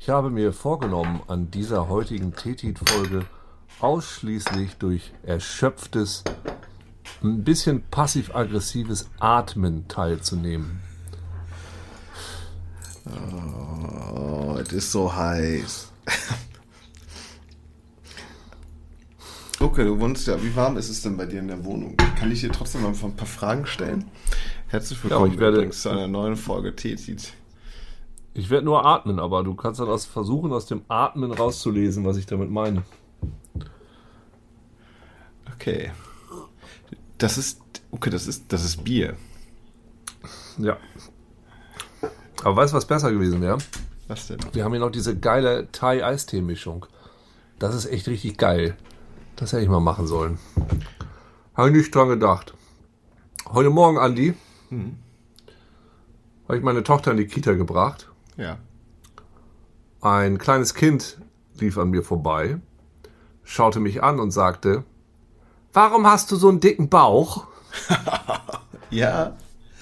Ich habe mir vorgenommen, an dieser heutigen TETIT-Folge ausschließlich durch erschöpftes, ein bisschen passiv-aggressives Atmen teilzunehmen. Oh, es ist so heiß. Okay, du wohnst ja. Wie warm ist es denn bei dir in der Wohnung? Kann ich dir trotzdem mal ein paar Fragen stellen? Herzlich willkommen übrigens zu einer neuen Folge TETIT. Ich werde nur atmen, aber du kannst dann versuchen, aus dem Atmen rauszulesen, was ich damit meine. Okay. Das ist Bier. Ja. Aber weißt du, was besser gewesen wäre? Was denn? Wir haben hier noch diese geile Thai-Eistee-Mischung. Das ist echt richtig geil. Das hätte ich mal machen sollen. Habe ich nicht dran gedacht. Heute Morgen, Andi, habe ich meine Tochter in die Kita gebracht. Ja. Ein kleines Kind lief an mir vorbei, schaute mich an und sagte: Warum hast du so einen dicken Bauch? Ja.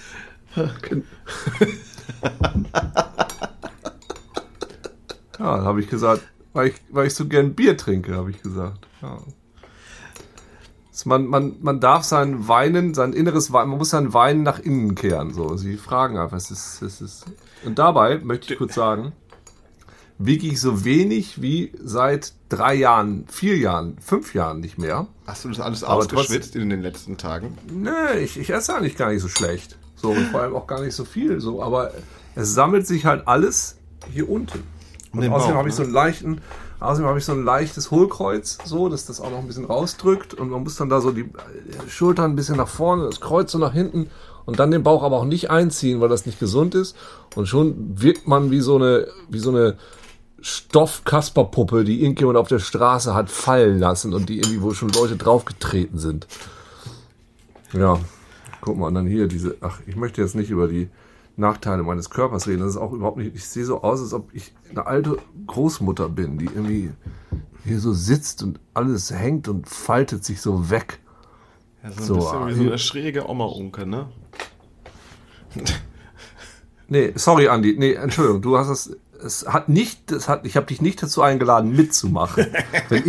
Ja, dann habe ich gesagt, weil ich so gern Bier trinke, habe ich gesagt. Ja. Man darf sein inneres Weinen, man muss sein Weinen nach innen kehren. So. Sie fragen einfach, es ist. Und dabei möchte ich kurz sagen, wiege ich so wenig wie seit 3 Jahren, 4 Jahren, 5 Jahren nicht mehr. Hast du das alles ausgeschwitzt in den letzten Tagen? Nee, ich esse eigentlich gar nicht so schlecht. So, und vor allem auch gar nicht so viel. So, aber es sammelt sich halt alles hier unten. Und außerdem habe ich so ein leichtes Hohlkreuz, so, dass das auch noch ein bisschen rausdrückt. Und man muss dann da so die Schultern ein bisschen nach vorne, das Kreuz so nach hinten und dann den Bauch aber auch nicht einziehen, weil das nicht gesund ist. Und schon wirkt man wie so eine Stoff-Kasperpuppe, die irgendjemand auf der Straße hat fallen lassen und die irgendwie, wo schon Leute draufgetreten sind. Ja, guck mal, und dann hier ich möchte jetzt nicht über die Nachteile meines Körpers reden. Das ist auch überhaupt nicht, ich sehe so aus, als ob ich eine alte Großmutter bin, die irgendwie hier so sitzt und alles hängt und faltet sich so weg. Ja, so ein bisschen wie so eine schräge Oma-Unke, ne? Nee, sorry, Andi. Nee, Entschuldigung, du hast ich habe dich nicht dazu eingeladen, mitzumachen. wenn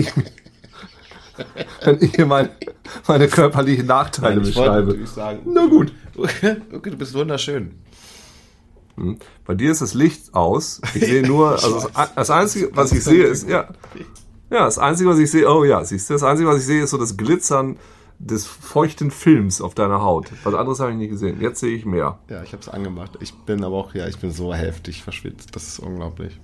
ich hier meine körperlichen Nachteile beschreibe. Natürlich sagen, na gut. Okay, du bist wunderschön. Bei dir ist das Licht aus. Ich sehe nur, also das Einzige, was ich sehe, ist, das Einzige, was ich sehe, siehst du, das Einzige, was ich sehe, ist so das Glitzern des feuchten Films auf deiner Haut. Was anderes habe ich nicht gesehen. Jetzt sehe ich mehr. Ja, ich habe es angemacht. Ich bin aber auch, ich bin so heftig verschwitzt. Das ist unglaublich.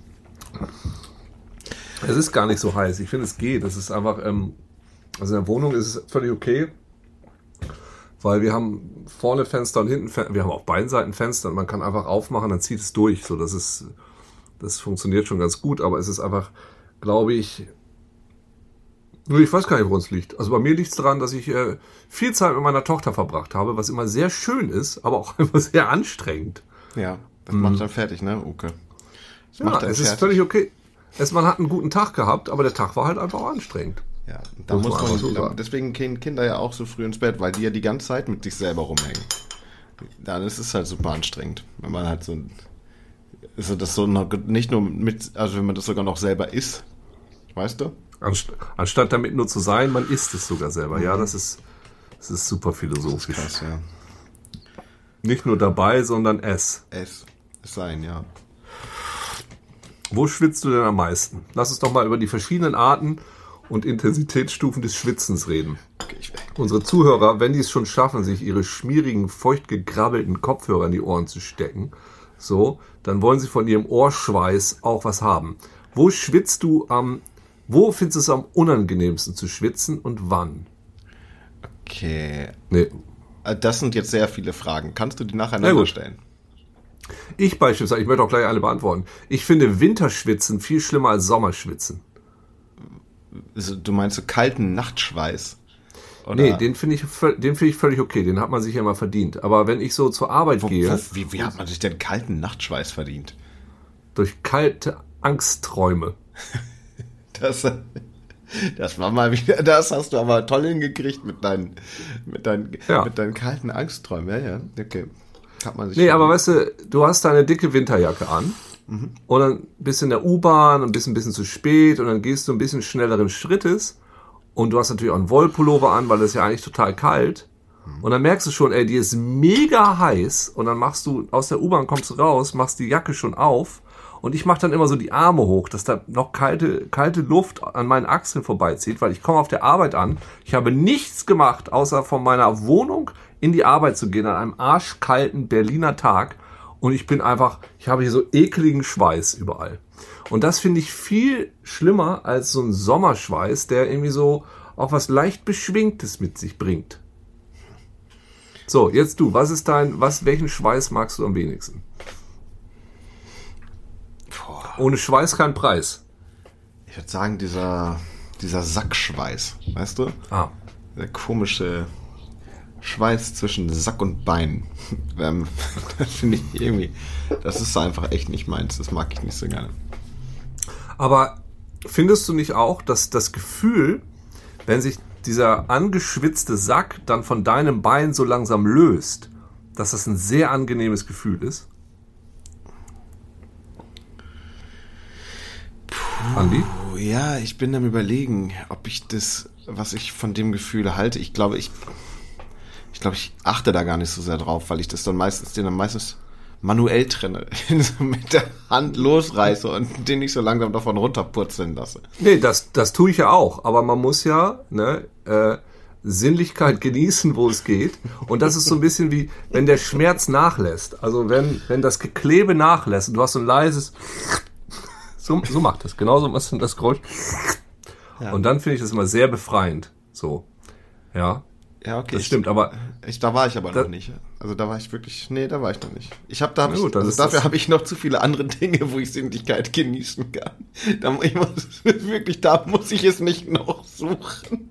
Es ist gar nicht so heiß. Ich finde, es geht. Es ist einfach, also in der Wohnung ist es völlig okay. Weil wir haben vorne Fenster und hinten Fenster. Wir haben auf beiden Seiten Fenster und man kann einfach aufmachen, dann zieht es durch. So, das funktioniert schon ganz gut, aber es ist einfach, glaube ich weiß gar nicht, woran es liegt. Also bei mir liegt es daran, dass ich viel Zeit mit meiner Tochter verbracht habe, was immer sehr schön ist, aber auch immer sehr anstrengend. Ja, das macht dann fertig, ne, Uke? Es ist völlig okay. Man hat einen guten Tag gehabt, aber der Tag war halt einfach anstrengend. Ja, da muss man so sagen. Deswegen gehen Kinder ja auch so früh ins Bett, weil die ja die ganze Zeit mit sich selber rumhängen. Dann ist es halt super anstrengend, wenn man halt nicht nur wenn man das sogar noch selber isst, weißt du? Anstatt damit nur zu sein, man isst es sogar selber. Ja, das ist super philosophisch. Das ist krass, ja. Nicht nur dabei, sondern es sein, ja. Wo schwitzt du denn am meisten? Lass uns doch mal über die verschiedenen Arten und Intensitätsstufen des Schwitzens reden. Okay, Unsere Zuhörer, wenn die es schon schaffen, sich ihre schmierigen, feucht gegrabbelten Kopfhörer in die Ohren zu stecken, so, dann wollen sie von ihrem Ohrschweiß auch was haben. Wo findest du es am unangenehmsten zu schwitzen und wann? Okay. Nee. Das sind jetzt sehr viele Fragen. Kannst du die nacheinander stellen? Ich beispielsweise, ich möchte auch gleich alle beantworten. Ich finde Winterschwitzen viel schlimmer als Sommerschwitzen. Also, du meinst so kalten Nachtschweiß? Oder? Nee, den finde ich völlig okay. Den hat man sich ja mal verdient. Aber wenn ich so zur Arbeit gehe... Wie hat man sich denn kalten Nachtschweiß verdient? Durch kalte Angstträume. Das war mal wieder, das hast du aber toll hingekriegt mit deinen kalten Angstträumen. Ja, okay. Hat man sich aber weißt du hast deine dicke Winterjacke an und dann bist du in der U-Bahn und bist ein bisschen zu spät und dann gehst du ein bisschen schnelleren Schrittes und du hast natürlich auch einen Wollpullover an, weil es ja eigentlich total kalt. Und dann merkst du schon, ey, die ist mega heiß und dann machst du aus der U-Bahn, kommst du raus, machst die Jacke schon auf und ich mache dann immer so die Arme hoch, dass da noch kalte Luft an meinen Achseln vorbeizieht, weil ich komme auf der Arbeit an. Ich habe nichts gemacht, außer von meiner Wohnung in die Arbeit zu gehen an einem arschkalten Berliner Tag und ich habe hier so ekligen Schweiß überall. Und das finde ich viel schlimmer als so ein Sommerschweiß, der irgendwie so auch was leicht Beschwingtes mit sich bringt. So, jetzt du, welchen Schweiß magst du am wenigsten? Ohne Schweiß kein Preis. Ich würde sagen, dieser Sackschweiß, weißt du? Der komische Schweiß zwischen Sack und Bein. Das finde ich irgendwie, das ist einfach echt nicht meins, das mag ich nicht so gerne. Aber findest du nicht auch, dass das Gefühl, wenn sich dieser angeschwitzte Sack dann von deinem Bein so langsam löst, dass das ein sehr angenehmes Gefühl ist? Andi? Ja, ich bin am Überlegen, ob ich das, was ich von dem Gefühl halte, ich glaube, ich achte da gar nicht so sehr drauf, weil ich das dann meistens manuell trenne, mit der Hand losreiße und den nicht so langsam davon runterpurzeln lasse. Nee, das tue ich ja auch, aber man muss ja Sinnlichkeit genießen, wo es geht. Und das ist so ein bisschen wie, wenn der Schmerz nachlässt. Also wenn das Geklebe nachlässt und du hast so ein leises, so macht das, genauso ist das Geräusch. Ja. Und dann finde ich das immer sehr befreiend. So, ja. Ja, okay. Das stimmt, aber... Da war ich aber noch nicht. Also da war ich noch nicht. Dafür habe ich noch zu viele andere Dinge, wo ich Sinnlichkeit genießen kann. Da muss ich es nicht noch suchen.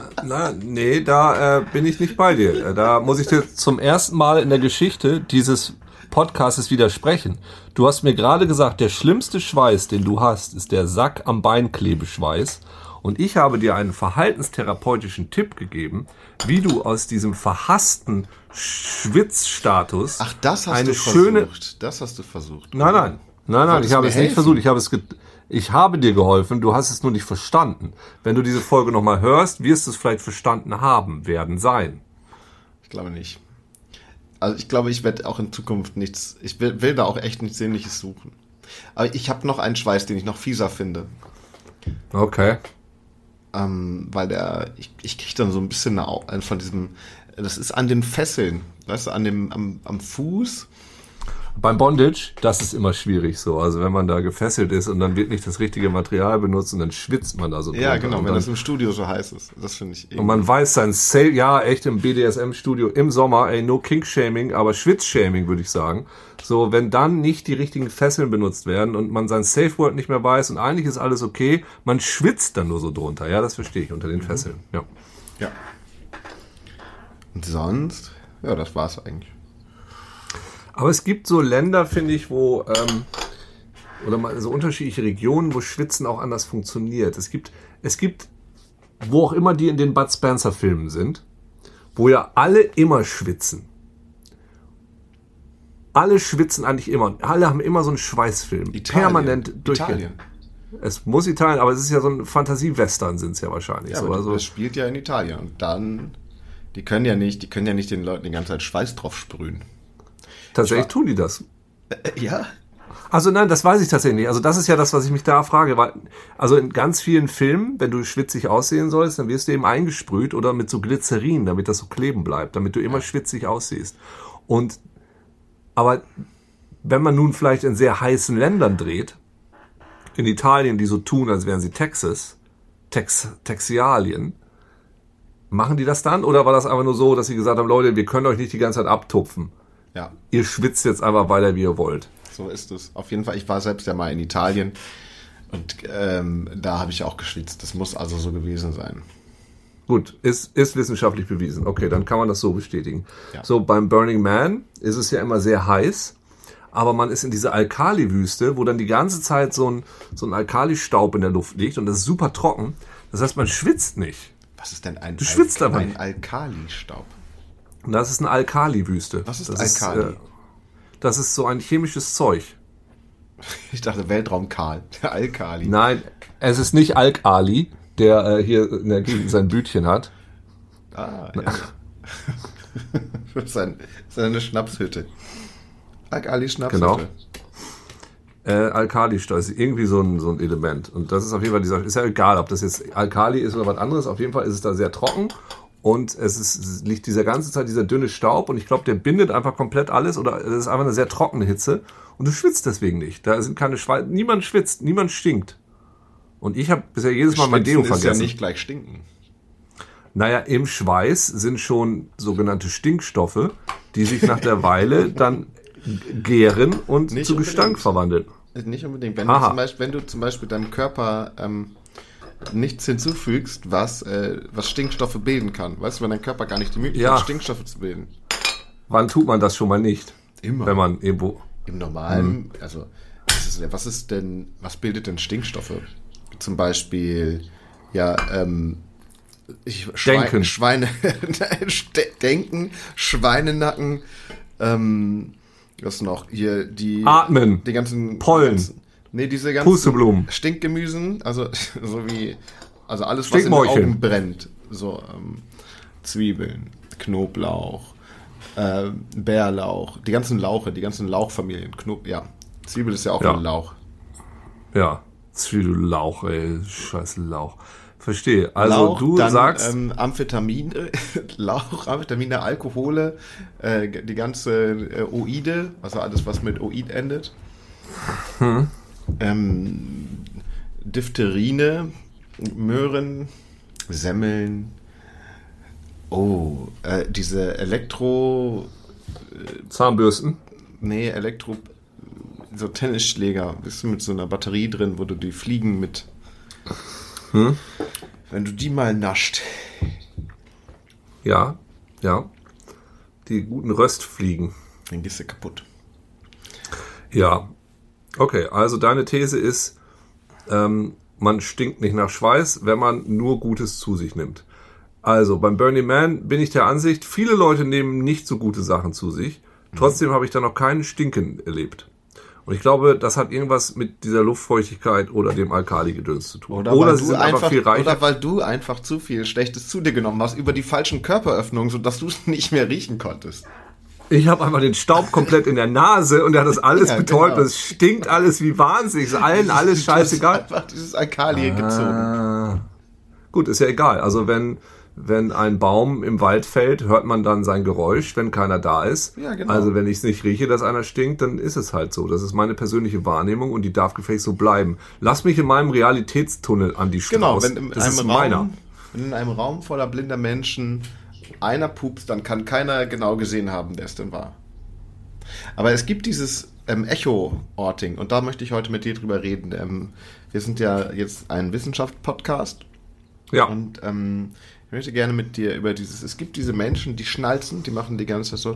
Da bin ich nicht bei dir. Da muss ich dir zum ersten Mal in der Geschichte dieses Podcasts widersprechen. Du hast mir gerade gesagt, der schlimmste Schweiß, den du hast, ist der Sack am Beinklebeschweiß. Und ich habe dir einen verhaltenstherapeutischen Tipp gegeben, wie du aus diesem verhassten Schwitzstatus das hast du versucht. Nein, ich habe es nicht versucht. Ich habe dir geholfen, du hast es nur nicht verstanden. Wenn du diese Folge nochmal hörst, wirst du es vielleicht verstanden sein. Ich glaube nicht. Also ich glaube, ich werde auch in Zukunft ich will da auch echt nichts Sinnliches suchen. Aber ich habe noch einen Schweiß, den ich noch fieser finde. Okay. Weil ich kriege dann so ein bisschen von diesem, das ist an den Fesseln, weißt du, am Fuß. Beim Bondage, das ist immer schwierig so. Also wenn man da gefesselt ist und dann wird nicht das richtige Material benutzt und dann schwitzt man da so drunter. Ja, genau, wenn das im Studio so heiß ist. Das finde ich irgendwie. Und man weiß echt im BDSM-Studio im Sommer, no Kink-Shaming, aber Schwitz-Shaming würde ich sagen. So, wenn dann nicht die richtigen Fesseln benutzt werden und man sein Safe-Word nicht mehr weiß und eigentlich ist alles okay, man schwitzt dann nur so drunter. Ja, das verstehe ich, unter den Fesseln. Ja. Und sonst, ja, das war's eigentlich. Aber es gibt so Länder, finde ich, wo oder mal so unterschiedliche Regionen, wo Schwitzen auch anders funktioniert. Es gibt, wo auch immer die in den Bud Spencer Filmen sind, wo ja alle immer schwitzen. Alle schwitzen eigentlich immer. Alle haben immer so einen Schweißfilm. Permanent durchgehend. Es muss Italien, aber es ist ja so ein Fantasie-Western, sind es ja wahrscheinlich. Ja, so, also das spielt ja in Italien. Und dann, die können ja nicht den Leuten die ganze Zeit Schweiß drauf sprühen. Tatsächlich tun die das. Ja? Also nein, das weiß ich tatsächlich nicht. Also das ist ja das, was ich mich da frage. Weil, also in ganz vielen Filmen, wenn du schwitzig aussehen sollst, dann wirst du eben eingesprüht oder mit so Glycerin, damit das so kleben bleibt, damit du immer schwitzig aussiehst. Aber wenn man nun vielleicht in sehr heißen Ländern dreht, in Italien, die so tun, als wären sie Texialien, machen die das dann? Oder war das einfach nur so, dass sie gesagt haben, Leute, wir können euch nicht die ganze Zeit abtupfen? Ja. Ihr schwitzt jetzt einfach weiter, wie ihr wollt. So ist es. Auf jeden Fall, ich war selbst ja mal in Italien und da habe ich auch geschwitzt. Das muss also so gewesen sein. Gut, ist wissenschaftlich bewiesen. Okay, dann kann man das so bestätigen. Ja. So, beim Burning Man ist es ja immer sehr heiß, aber man ist in dieser Alkali-Wüste, wo dann die ganze Zeit so ein Alkalistaub in der Luft liegt und das ist super trocken. Das heißt, man schwitzt nicht. Was ist denn ein Alkalistaub? Das ist eine Alkali-Wüste. Was ist Alkali? Das ist so ein chemisches Zeug. Ich dachte Weltraum-Karl, der Alkali. Nein, es ist nicht Alk-Ali, der hier in der Gegend sein Bütchen hat. Ah, ja. Seine Schnapshütte. Alkali Schnapshütte. Genau. Alkali-Steuer ist irgendwie so ein Element. Und das ist auf jeden Fall ist ja egal, ob das jetzt Alkali ist oder was anderes. Auf jeden Fall ist es da sehr trocken. Und es liegt dieser ganze Zeit dieser dünne Staub. Und ich glaube, der bindet einfach komplett alles. Oder es ist einfach eine sehr trockene Hitze. Und du schwitzt deswegen nicht. Da sind keine niemand schwitzt, niemand stinkt. Und ich habe bisher jedes Mal mein Deo vergessen. Ist ja nicht gleich stinken. Naja, im Schweiß sind schon sogenannte Stinkstoffe, die sich nach der Weile dann gären und Nicht zu Gestank verwandeln. Nicht unbedingt. Wenn du zum Beispiel deinem Körper nichts hinzufügst, was Stinkstoffe bilden kann. Weißt du, wenn dein Körper gar nicht die Möglichkeit hat, Stinkstoffe zu bilden. Wann tut man das schon mal nicht? Immer. Wenn man irgendwo... Im Normalen, also was bildet denn Stinkstoffe? Zum Beispiel, Denken. Denken, Schweinenacken, was noch? Hier, Atmen. Die ganzen... Pollen. Diese ganzen... Pusteblumen. Stinkgemüsen, also alles, was in den Augen brennt. So, Zwiebeln, Knoblauch, Bärlauch, die ganzen Lauchfamilien. Zwiebel ist ja auch ein Lauch. Ja, Zwiebellauch, ey, scheiß Lauch. Verstehe. Also Lauch, du dann, sagst... Amphetamine, Amphetamine, Alkohole, die ganze Oide, also alles, was mit Oid endet. Diphterine, Möhren, Semmeln. Diese Zahnbürsten. So Tennisschläger, bist du mit so einer Batterie drin, wo du die Fliegen mit... Wenn du die mal nascht. Ja. Die guten Röstfliegen. Dann gehst du kaputt. Ja. Okay, also deine These ist, man stinkt nicht nach Schweiß, wenn man nur Gutes zu sich nimmt. Also beim Burning Man bin ich der Ansicht, viele Leute nehmen nicht so gute Sachen zu sich. Trotzdem habe ich da noch keinen Stinken erlebt. Und ich glaube, das hat irgendwas mit dieser Luftfeuchtigkeit oder dem Alkali-Gedöns zu tun. Oder sie sind einfach viel reicher. Oder weil du einfach zu viel Schlechtes zu dir genommen hast über die falschen Körperöffnungen, sodass du es nicht mehr riechen konntest. Ich habe einfach den Staub komplett in der Nase und er hat das alles betäubt. Genau. Das stinkt alles wie wahnsinnig. Ist allen alles scheißegal. Einfach dieses Alkali gezogen. Gut, ist ja egal. Also wenn ein Baum im Wald fällt, hört man dann sein Geräusch, wenn keiner da ist. Ja, genau. Also wenn ich es nicht rieche, dass einer stinkt, dann ist es halt so. Das ist meine persönliche Wahrnehmung und die darf gefälligst so bleiben. Lass mich in meinem Realitätstunnel an die Strauß. Genau, wenn in einem Raum voller blinder Menschen einer pupst, dann kann keiner genau gesehen haben, wer es denn war. Aber es gibt dieses Echo-Orting und da möchte ich heute mit dir drüber reden. Wir sind ja jetzt ein Wissenschaft-Podcast. Ja. Und ich möchte gerne mit dir über es gibt diese Menschen, die schnalzen, die machen die ganze Zeit so.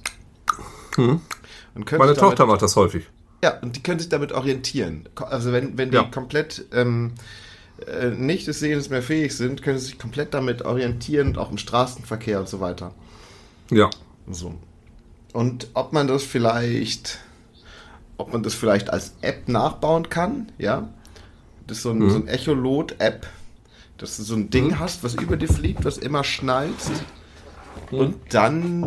Und meine Tochter macht das häufig. Ja, und die können sich damit orientieren. Also wenn die komplett nicht des Sehens mehr fähig sind, können sie sich komplett damit orientieren, auch im Straßenverkehr und so weiter. Ja. So. Und ob man das vielleicht als App nachbauen kann, ja. Das ist so ein Echolot-App, dass du so ein Ding hast, was über dir fliegt, was immer schnalzt und dann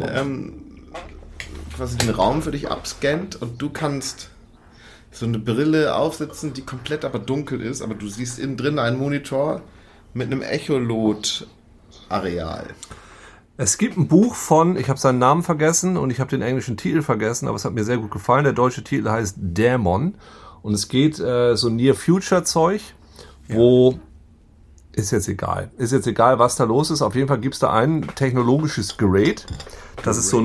quasi den Raum für dich abscannt und du kannst so eine Brille aufsetzen, die komplett aber dunkel ist, aber du siehst innen drin einen Monitor mit einem Echolot-Areal. Es gibt ein Buch von, ich habe seinen Namen vergessen und ich habe den englischen Titel vergessen, aber es hat mir sehr gut gefallen. Der deutsche Titel heißt Dämon und es geht so Near-Future-Zeug, wo... Ist jetzt egal, was da los ist. Auf jeden Fall gibt es da ein technologisches Gerät. Das ist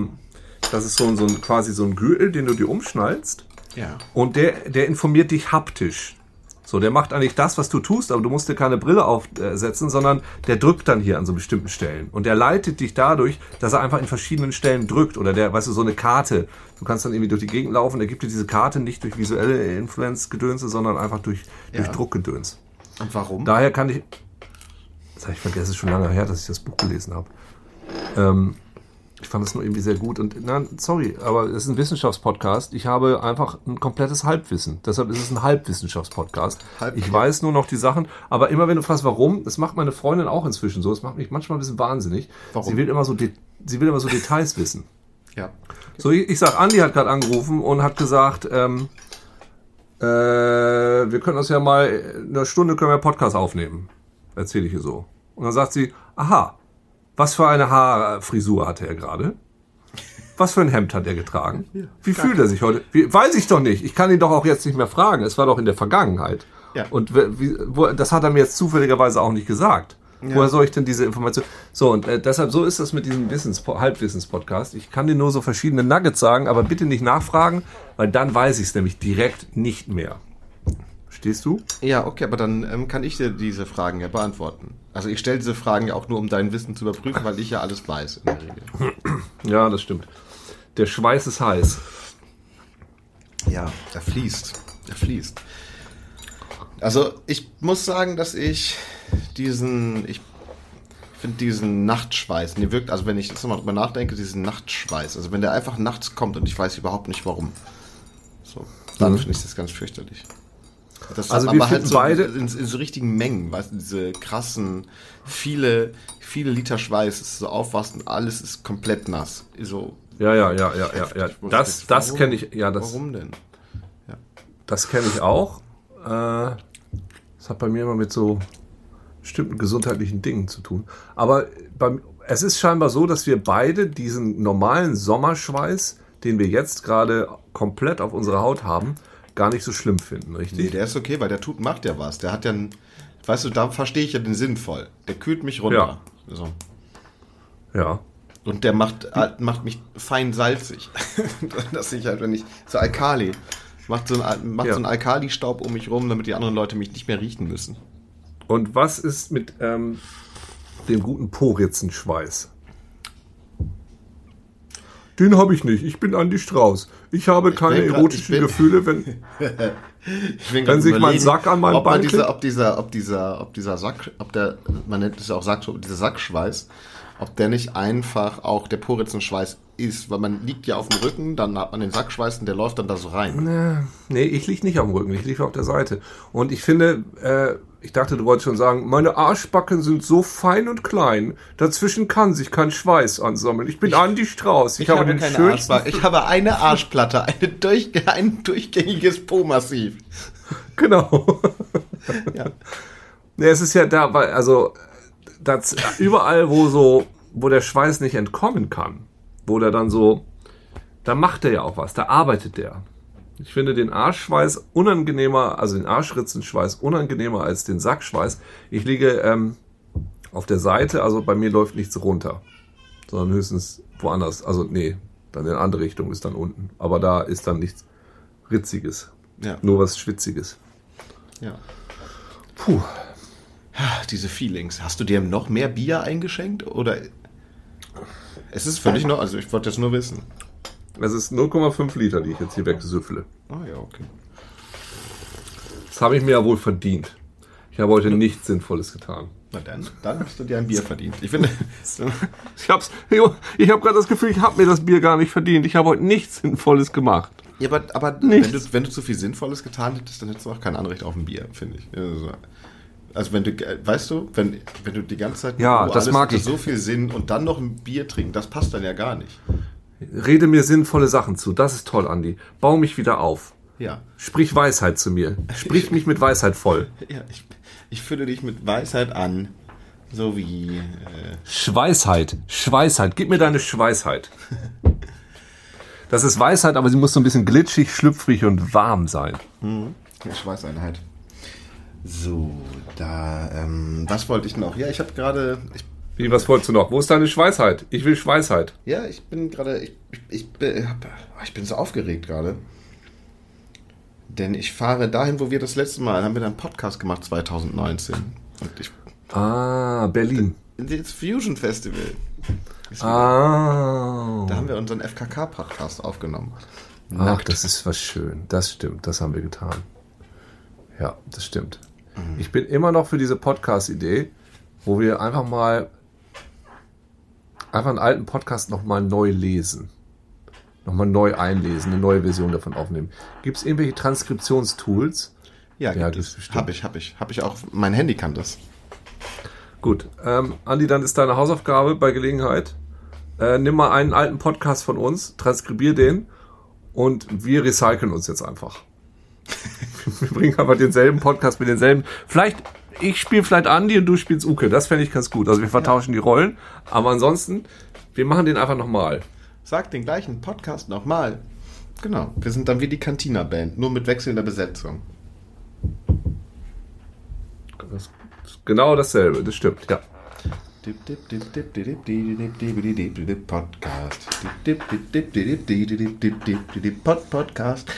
quasi so ein Gürtel, den du dir umschnallst. Ja. Und der informiert dich haptisch. So, der macht eigentlich das, was du tust, aber du musst dir keine Brille aufsetzen, sondern der drückt dann hier an so bestimmten Stellen. Und der leitet dich dadurch, dass er einfach in verschiedenen Stellen drückt. Oder so eine Karte. Du kannst dann irgendwie durch die Gegend laufen. Der gibt dir diese Karte nicht durch visuelle Influence-Gedönse, sondern einfach durch Druckgedöns. Und warum? Daher kann ich... Das habe ich vergessen, es ist schon lange her, dass ich das Buch gelesen habe. Ich fand es nur irgendwie sehr gut. Und nein, sorry, aber es ist ein Wissenschaftspodcast. Ich habe einfach ein komplettes Halbwissen. Deshalb ist es ein Halbwissenschaftspodcast. Ich weiß nur noch die Sachen. Aber immer wenn du fragst, warum, das macht meine Freundin auch inzwischen so. Das macht mich manchmal ein bisschen wahnsinnig. Warum? Sie will immer so Details wissen. Ja. So, ich sag, Andi hat gerade angerufen und hat gesagt, wir können uns ja mal, in einer Stunde können wir Podcast aufnehmen. Erzähle ich ihr so. Und dann sagt sie, aha, was für eine Haarfrisur hatte er gerade? Was für ein Hemd hat er getragen? Wie fühlt er sich heute? Weiß ich doch nicht. Ich kann ihn doch auch jetzt nicht mehr fragen. Es war doch in der Vergangenheit. Ja. Und das hat er mir jetzt zufälligerweise auch nicht gesagt. Ja. Woher soll ich denn diese Information? So, und deshalb, so ist das mit diesem Halbwissens-Podcast. Ich kann dir nur so verschiedene Nuggets sagen, aber bitte nicht nachfragen, weil dann weiß ich es nämlich direkt nicht mehr. Verstehst du? Ja, okay, aber dann kann ich dir diese Fragen ja beantworten. Also ich stelle diese Fragen ja auch nur, um dein Wissen zu überprüfen, weil ich ja alles weiß in der Regel. Ja, das stimmt. Der Schweiß ist heiß. Ja, er fließt. Er fließt. Also ich muss sagen, dass ich finde diesen Nachtschweiß, der wirkt, also wenn ich jetzt nochmal drüber nachdenke, diesen Nachtschweiß, also wenn der einfach nachts kommt und ich weiß überhaupt nicht warum, so, dann finde ich das ganz fürchterlich. Das also aber wir halt so beide in so richtigen Mengen, weißt du, diese krassen, viele Liter Schweiß, es ist so aufwachst und alles ist komplett nass. So, ja. Das kenne ich, warum denn? Ja. Das kenne ich auch. Das hat bei mir immer mit so bestimmten gesundheitlichen Dingen zu tun. Aber es ist scheinbar so, dass wir beide diesen normalen Sommerschweiß, den wir jetzt gerade komplett auf unserer Haut haben, gar nicht so schlimm finden, richtig? Nee, der ist okay, weil macht ja was. Der hat ja weißt du, da verstehe ich ja den Sinn voll. Der kühlt mich runter. Ja. So. Ja. Und der macht mich fein salzig. Dass ich halt, wenn ich so Alkali, macht so einen Alkali-Staub um mich rum, damit die anderen Leute mich nicht mehr riechen müssen. Und was ist mit dem guten Poritzenschweiß? Den habe ich nicht. Ich bin Andi Strauß. Ich habe keine erotischen Gefühle, wenn sich mein Sack an meinem Bein klickt. Ob dieser Sack, man nennt es ja auch dieser Sackschweiß, ob der nicht einfach auch der Poritzenschweiß ist, weil man liegt ja auf dem Rücken, dann hat man den Sackschweiß und der läuft dann da so rein. Nee, ich liege nicht auf dem Rücken, ich liege auf der Seite. Und ich finde, ich dachte, du wolltest schon sagen, meine Arschbacken sind so fein und klein, dazwischen kann sich kein Schweiß ansammeln. Ich bin Andi Strauß. Ich habe keine Arschbacke. Ich habe eine Arschplatte, ein durchgängiges Po-Massiv. Genau. Ja. Nee, es ist ja da, also das, überall, wo der Schweiß nicht entkommen kann, wo der dann so, da macht er ja auch was, da arbeitet der. Ich finde den Arschschweiß unangenehmer, also den Arschritzenschweiß unangenehmer als den Sackschweiß. Ich liege auf der Seite, also bei mir läuft nichts runter, sondern höchstens woanders. Also nee, dann in eine andere Richtung ist dann unten. Aber da ist dann nichts Ritziges, nur was Schwitziges. Ja. Puh. Diese Feelings. Hast du dir noch mehr Bier eingeschenkt? Oder es ist völlig noch, also ich wollte das nur wissen. Es ist 0,5 Liter, die ich jetzt hier wegsüffle. Ah ja, okay. Das habe ich mir ja wohl verdient. Ich habe heute nichts Sinnvolles getan. Na dann hast du dir ein Bier verdient. Ich finde, ich habe gerade das Gefühl, ich habe mir das Bier gar nicht verdient. Ich habe heute nichts Sinnvolles gemacht. Ja, aber wenn du zu viel Sinnvolles getan hättest, dann hättest du auch kein Anrecht auf ein Bier, finde ich. Also wenn du, weißt du, wenn du die ganze Zeit das mag ich. So viel Sinn und dann noch ein Bier trinken, das passt dann ja gar nicht. Rede mir sinnvolle Sachen zu. Das ist toll, Andi. Bau mich wieder auf. Ja. Sprich Weisheit zu mir. Sprich mich mit Weisheit voll. Ja, ich fülle dich mit Weisheit an. So wie... Schweißheit. Gib mir deine Schweißheit. Das ist Weisheit, aber sie muss so ein bisschen glitschig, schlüpfrig und warm sein. Schweißeinheit. So, was wollte ich noch? Ja, ich habe gerade... Wie, was wolltest du noch? Wo ist deine Schweißheit? Ich will Schweißheit. Ja, ich bin gerade... Ich bin so aufgeregt gerade. Denn ich fahre dahin, wo wir das letzte Mal... Haben wir dann einen Podcast gemacht, 2019. Und Berlin. Das Fusion Festival. Da haben wir unseren FKK-Podcast aufgenommen. Ach, das ist was schön. Das stimmt, das haben wir getan. Ja, das stimmt. Ich bin immer noch für diese Podcast-Idee, wo wir einfach mal einfach einen alten Podcast nochmal neu lesen. Nochmal neu einlesen, eine neue Version davon aufnehmen. Gibt es irgendwelche Transkriptionstools? Ja, gibt es. Hab ich auch. Mein Handy kann das. Gut. Andi, dann ist deine Hausaufgabe bei Gelegenheit. Nimm mal einen alten Podcast von uns, transkribier den und wir recyceln uns jetzt einfach. Wir bringen einfach denselben Podcast mit denselben. Ich spiele vielleicht Andi und du spielst Uke. Das fände ich ganz gut. Also wir vertauschen die Rollen. Aber ansonsten, wir machen den einfach nochmal. Sag den gleichen Podcast nochmal. Genau. Wir sind dann wie die Cantina-Band, nur mit wechselnder Besetzung. Das ist genau dasselbe, das stimmt, ja. Podcast. Podcast.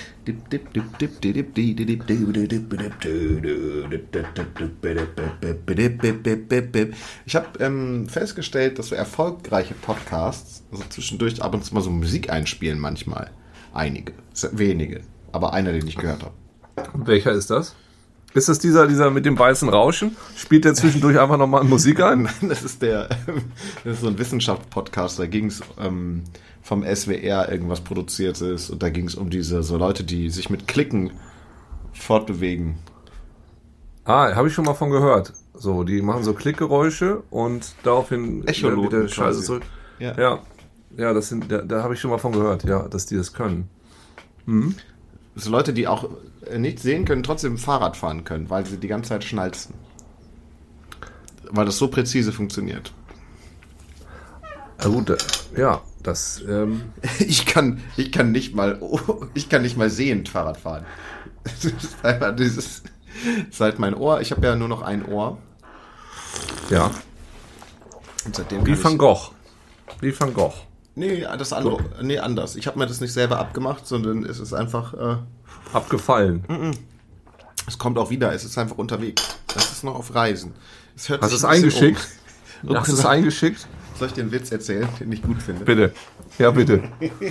Ich habe festgestellt, dass so erfolgreiche Podcasts also zwischendurch ab und zu mal so Musik einspielen manchmal. Einige, wenige, aber einer, den ich gehört habe. Welcher ist das? Ist das dieser mit dem weißen Rauschen? Spielt der zwischendurch einfach nochmal Musik ein? Das ist so ein Wissenschaftspodcast, da ging es vom SWR irgendwas Produziertes und da ging es um so Leute, die sich mit Klicken fortbewegen. Habe ich schon mal von gehört. So, die machen so Klickgeräusche und daraufhin Echoloten Scheiße zurück. Ja, da habe ich schon mal von gehört, ja, dass die das können. Mhm. So Leute, die auch nicht sehen können, trotzdem Fahrrad fahren können, weil sie die ganze Zeit schnalzen. Weil das so präzise funktioniert. Na gut, ja, das... Ich kann nicht mal sehend Fahrrad fahren. Das ist einfach seit mein Ohr, ich habe ja nur noch ein Ohr. Ja. Und seitdem Wie Van Gogh. Nee, das andere. So. Nee, anders. Ich habe mir das nicht selber abgemacht, sondern es ist einfach... abgefallen. Es kommt auch wieder, es ist einfach unterwegs. Es ist noch auf Reisen. Hast du es eingeschickt? Hast du es eingeschickt? Soll ich dir einen Witz erzählen, den ich gut finde? Bitte. Ja, bitte.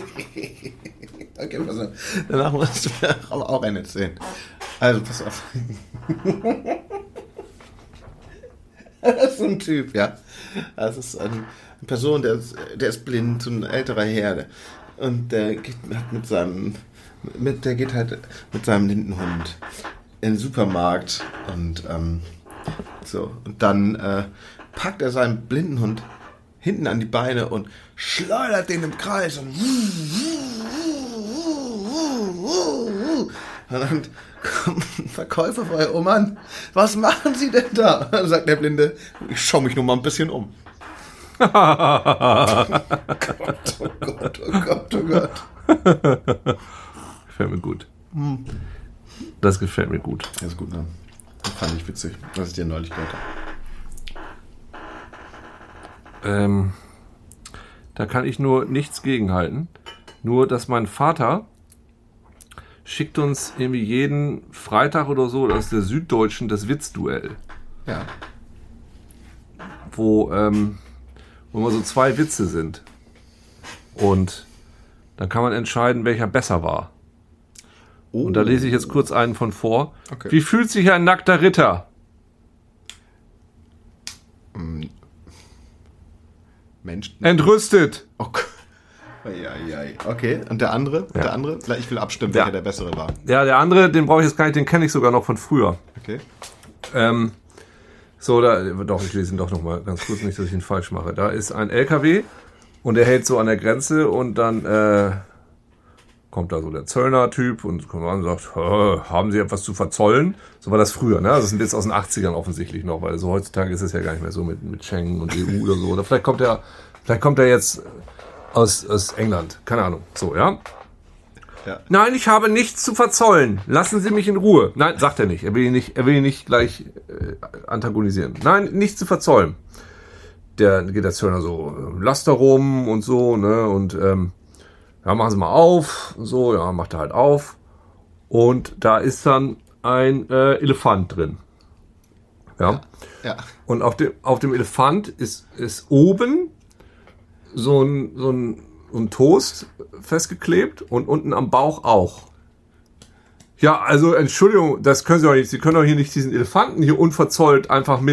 Okay, also, danach musst du mir auch einen erzählen. Also, pass auf. Das ist ein Typ, ja. Das ist eine Person, der ist blind, so ein älterer Herr. Und der geht mit seinem Lindenhund in den Supermarkt und so. Und dann packt er seinen Blindenhund hinten an die Beine und schleudert den im Kreis und dann kommt ein Verkäufer vorbei. Oh Mann, was machen Sie denn da? Dann sagt der Blinde, ich schaue mich nur mal ein bisschen um. Gott, oh Gott, oh Gott, oh Gott. Gefällt mir gut. Das gefällt mir gut. Das ist gut, ne? Das fand ich witzig, was ich dir neulich gehört habe. Da kann ich nur nichts gegenhalten. Nur, dass mein Vater schickt uns irgendwie jeden Freitag oder so aus der Süddeutschen das Witzduell. Ja. Wo immer so 2 Witze sind. Und dann kann man entscheiden, welcher besser war. Oh. Und da lese ich jetzt kurz einen von vor. Okay. Wie fühlt sich ein nackter Ritter? Mensch. Entrüstet. Okay. Okay, und der andere? Ja. Der andere? Ich will abstimmen, welcher der bessere war. Ja, der andere, den brauche ich jetzt gar nicht, den kenne ich sogar noch von früher. Okay. Ich lese ihn doch noch mal ganz kurz, nicht, dass ich ihn falsch mache. Da ist ein LKW und der hält so an der Grenze und dann kommt da so der Zöllner-Typ und kommt an und sagt, haben Sie etwas zu verzollen? So war das früher, ne? Das ist ein Witz aus den 80ern offensichtlich noch, weil so heutzutage ist es ja gar nicht mehr so mit Schengen und EU oder so. Oder vielleicht kommt er jetzt aus England, keine Ahnung. So, ja? Ja. Nein, ich habe nichts zu verzollen. Lassen Sie mich in Ruhe. Nein, sagt er nicht. Er will ihn nicht gleich antagonisieren. Nein, nichts zu verzollen. Geht der Zöllner so, Laster rum und so, ne? Und ja, machen Sie mal auf. So, ja, macht er halt auf. Und da ist dann ein Elefant drin. Ja. Ja. Und auf dem Elefant ist oben so ein Toast festgeklebt und unten am Bauch auch. Ja, also Entschuldigung, das können Sie doch nicht. Sie können doch hier nicht diesen Elefanten hier unverzollt einfach mit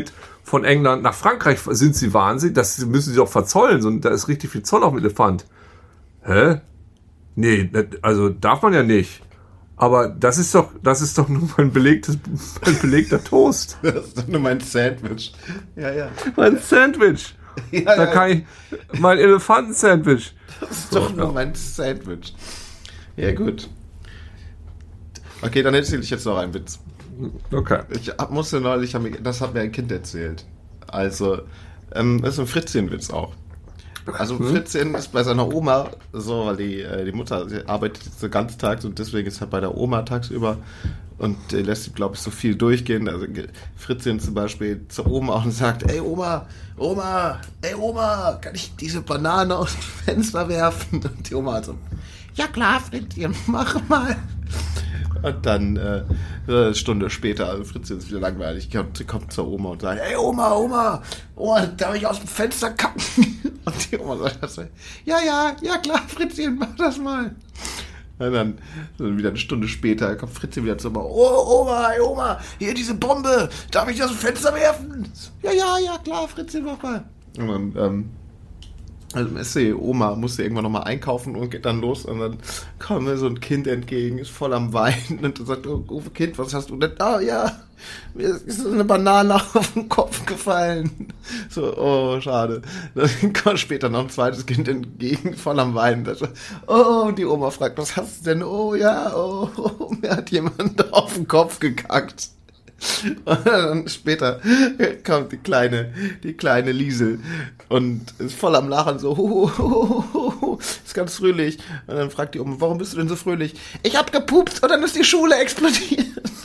von England nach Frankreich sind sie wahnsinnig, das müssen sie doch verzollen, und da ist richtig viel Zoll auf dem Elefant. Hä? Nee, also darf man ja nicht. Aber das ist doch nur mein belegter Toast. Das ist doch nur mein Sandwich. Ja. Mein Sandwich. Da kann ich, mein Elefantensandwich. Das ist doch nur mein Sandwich. Ja, gut. Okay, dann erzähle ich jetzt noch einen Witz. Okay. Das hat mir ein Kind erzählt. Also, das ist ein Fritzchen-Witz auch. Also Fritzchen ist bei seiner Oma so, weil die Mutter arbeitet jetzt den ganzen Tag und deswegen ist er bei der Oma tagsüber und lässt sie, glaube ich, so viel durchgehen. Also Fritzchen zum Beispiel zur Oma auch und sagt, ey Oma, kann ich diese Banane aus dem Fenster werfen? Und die Oma hat so, ja klar, Fritzchen, mach mal. Und dann eine Stunde später, also Fritzchen ist wieder langweilig, kommt zur Oma und sagt, ey Oma, darf ich aus dem Fenster kacken? Und die Oma sagt so, ja klar, Fritzchen, mach das mal. Und dann wieder eine Stunde später kommt Fritzchen wieder zur Oma, oh Oma, hier diese Bombe, darf ich die aus dem Fenster werfen? Ja klar, Fritzchen, mach mal. Und dann also die Oma musste irgendwann nochmal einkaufen und geht dann los und dann kommt mir so ein Kind entgegen, ist voll am Weinen und sagt, oh Kind, was hast du denn? Ah ja, mir ist eine Banane auf den Kopf gefallen. So, oh, schade. Dann kommt später noch ein zweites Kind entgegen, voll am Weinen. Oh, die Oma fragt, was hast du denn? Oh ja, mir hat jemand auf den Kopf gekackt. Und dann später kommt die kleine Liesel und ist voll am Lachen, so, ist ganz fröhlich. Und dann fragt die Oma, warum bist du denn so fröhlich? Ich hab gepupst und dann ist die Schule explodiert.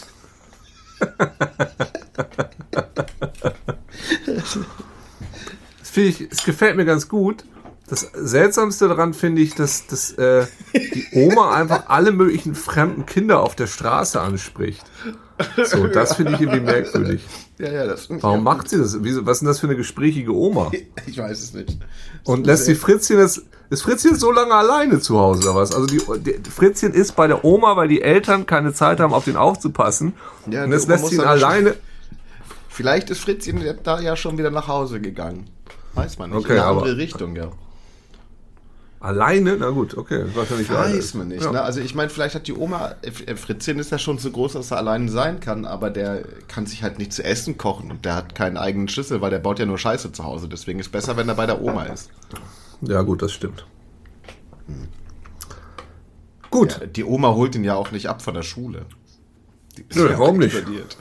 Es gefällt mir ganz gut. Das Seltsamste daran finde ich, dass die Oma einfach alle möglichen fremden Kinder auf der Straße anspricht. So, das finde ich irgendwie merkwürdig. Ja, das finde ich. Warum macht sie das? Was ist denn das für eine gesprächige Oma? Ich weiß es nicht. Und lässt die Fritzchen ist Fritzchen so lange alleine zu Hause oder was? Also die Fritzchen ist bei der Oma, weil die Eltern keine Zeit haben, auf den aufzupassen. Ja, und jetzt lässt sie ihn alleine. Vielleicht ist Fritzchen da ja schon wieder nach Hause gegangen. Weiß man nicht. Okay, in eine andere Richtung, ja. Alleine? Na gut, okay. Weiß man nicht. Ja. Ne? Also ich meine, vielleicht hat die Oma, Fritzchen ist ja schon so groß, dass er alleine sein kann, aber der kann sich halt nicht zu essen kochen und der hat keinen eigenen Schlüssel, weil der baut ja nur Scheiße zu Hause. Deswegen ist es besser, wenn er bei der Oma ist. Ja gut, das stimmt. Gut. Ja, die Oma holt ihn ja auch nicht ab von der Schule. Nö, warum nicht?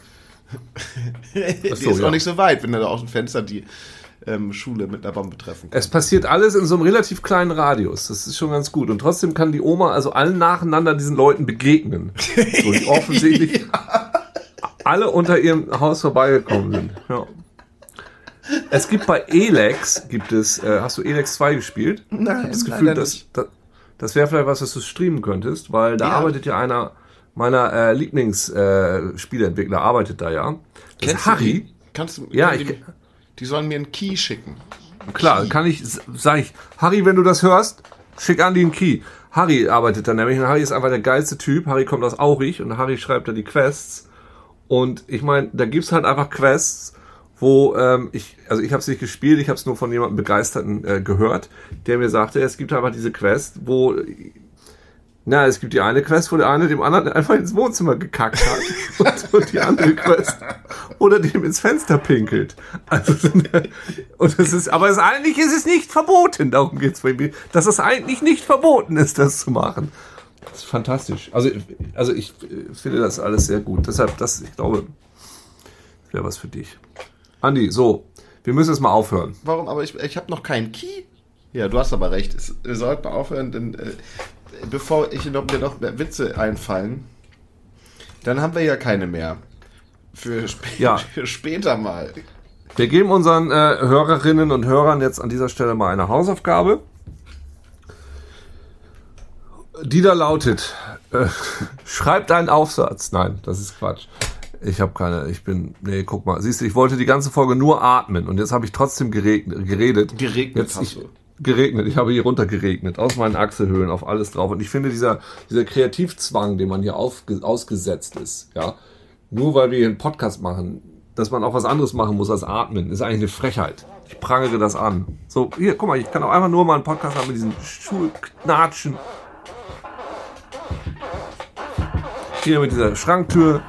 Die ist auch nicht so weit, wenn er da aus dem Fenster die Schule mit einer Bombe treffen kann. Es passiert alles in so einem relativ kleinen Radius. Das ist schon ganz gut. Und trotzdem kann die Oma also allen nacheinander diesen Leuten begegnen. So, die offensichtlich alle unter ihrem Haus vorbeigekommen sind. Ja. Es gibt bei Elex, hast du Elex 2 gespielt? Nein, ich habe das Gefühl, das wäre vielleicht was du streamen könntest, weil da arbeitet ja einer meiner Lieblingsspieleentwickler, arbeitet da ja. Das ist Harry. Die sollen mir einen Key schicken. Klar, sag ich, Harry, wenn du das hörst, schick Andi einen Key. Harry arbeitet da nämlich und Harry ist einfach der geilste Typ. Harry kommt aus Aurich und Harry schreibt da die Quests. Und ich meine, da gibt's halt einfach Quests, wo ich habe es nicht gespielt, ich habe es nur von jemandem Begeisterten gehört, der mir sagte, es gibt einfach diese Quest, es gibt die eine Quest, wo der eine dem anderen einfach ins Wohnzimmer gekackt hat und die andere Quest, oder dem ins Fenster pinkelt. Also, eigentlich ist es nicht verboten, darum geht's bei mir, dass es eigentlich nicht verboten ist, das zu machen. Das ist fantastisch. Also ich finde das alles sehr gut. Deshalb, ich glaube, das wäre was für dich. Andi, so, wir müssen jetzt mal aufhören. Warum? Aber ich habe noch keinen Key. Ja, du hast aber recht. Wir sollten mal aufhören, denn bevor mir noch mehr Witze einfallen, dann haben wir ja keine mehr. Für später mal. Wir geben unseren Hörerinnen und Hörern jetzt an dieser Stelle mal eine Hausaufgabe. Die da lautet, schreibt einen Aufsatz. Nein, das ist Quatsch. Guck mal, siehst du, ich wollte die ganze Folge nur atmen und jetzt habe ich trotzdem geredet. Geregnet hast du. Geregnet, ich habe hier runter geregnet, aus meinen Achselhöhlen, auf alles drauf. Und ich finde, dieser Kreativzwang, dem man hier ausgesetzt ist, ja, nur weil wir hier einen Podcast machen, dass man auch was anderes machen muss als atmen, ist eigentlich eine Frechheit. Ich prangere das an. So, hier, guck mal, ich kann auch einfach nur mal einen Podcast haben mit diesen Schulknatschen. Hier mit dieser Schranktür.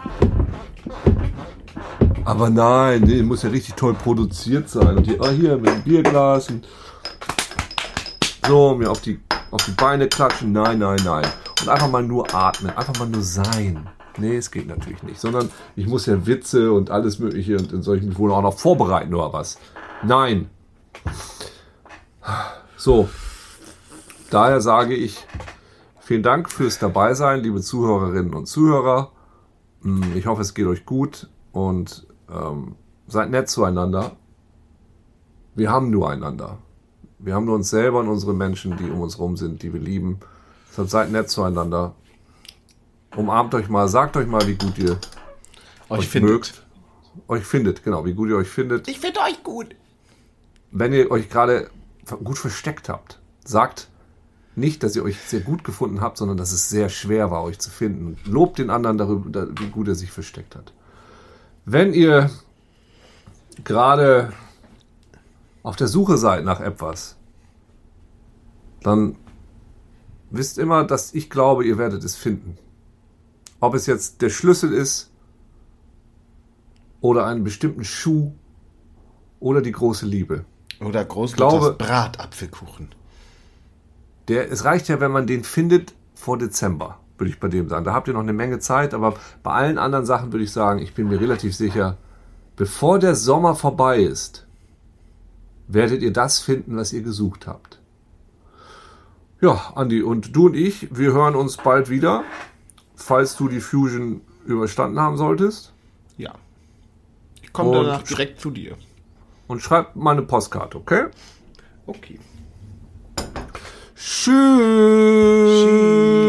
Aber nein, nee, muss ja richtig toll produziert sein. Und hier mit dem Bierglas und so, mir auf die Beine klatschen. Nein. Und einfach mal nur atmen, einfach mal nur sein. Nee, es geht natürlich nicht. Sondern ich muss ja Witze und alles Mögliche und in solchen Wohnungen auch noch vorbereiten oder was. Nein. So. Daher sage ich, vielen Dank fürs Dabeisein, liebe Zuhörerinnen und Zuhörer. Ich hoffe, es geht euch gut und seid nett zueinander. Wir haben nur einander. Wir haben nur uns selber und unsere Menschen, die um uns rum sind, die wir lieben. Deshalb seid nett zueinander. Umarmt euch mal, sagt euch mal, wie gut ihr euch mögt. Euch findet, genau, wie gut ihr euch findet. Ich finde euch gut. Wenn ihr euch gerade gut versteckt habt, sagt nicht, dass ihr euch sehr gut gefunden habt, sondern dass es sehr schwer war, euch zu finden. Lobt den anderen darüber, wie gut er sich versteckt hat. Wenn ihr gerade auf der Suche seid nach etwas, dann wisst immer, dass ich glaube, ihr werdet es finden. Ob es jetzt der Schlüssel ist oder einen bestimmten Schuh oder die große Liebe. Oder Großmutters Bratapfelkuchen. Es reicht ja, wenn man den findet vor Dezember, würde ich bei dem sagen. Da habt ihr noch eine Menge Zeit, aber bei allen anderen Sachen würde ich sagen, ich bin mir relativ sicher, bevor der Sommer vorbei ist, werdet ihr das finden, was ihr gesucht habt. Ja, Andi, und du und ich, wir hören uns bald wieder, falls du die Fusion überstanden haben solltest. Ja. Ich komme danach direkt zu dir. Und schreib mal eine Postkarte, okay? Okay. Tschüss.